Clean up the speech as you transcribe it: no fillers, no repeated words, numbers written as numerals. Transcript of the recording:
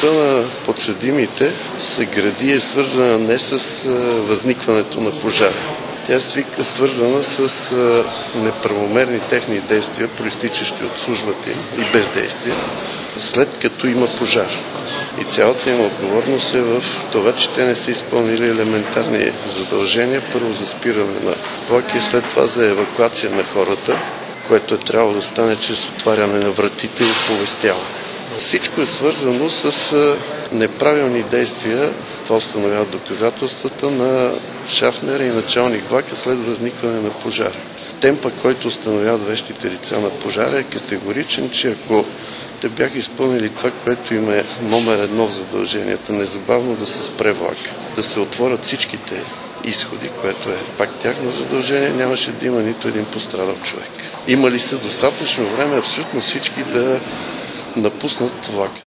Отговорността на подсъдимите се гради е свързана не с възникването на пожара. Тя е свързана с неправомерни техни действия, проистичащи от службата им и бездействие, след като има пожар. И цялата им отговорност е в това, че те не са изпълнили елементарни задължения. Първо за спиране на влака и след това за евакуация на хората, което е трябвало да стане чрез отваряне на вратите и оповестяване. Всичко е свързано с неправилни действия, това установяват доказателствата, на шафнера и началник влака след възникване на пожара. Темпа, който установяват вещите лица на пожара, е категоричен, че ако те бяха изпълнили това, което им е номер едно в задълженията, незабавно да се спре влака, да се отворят всичките изходи, което е пак тяхно задължение, нямаше да има нито един пострадал човек. Имали са достатъчно време абсолютно всички да напуснат влака.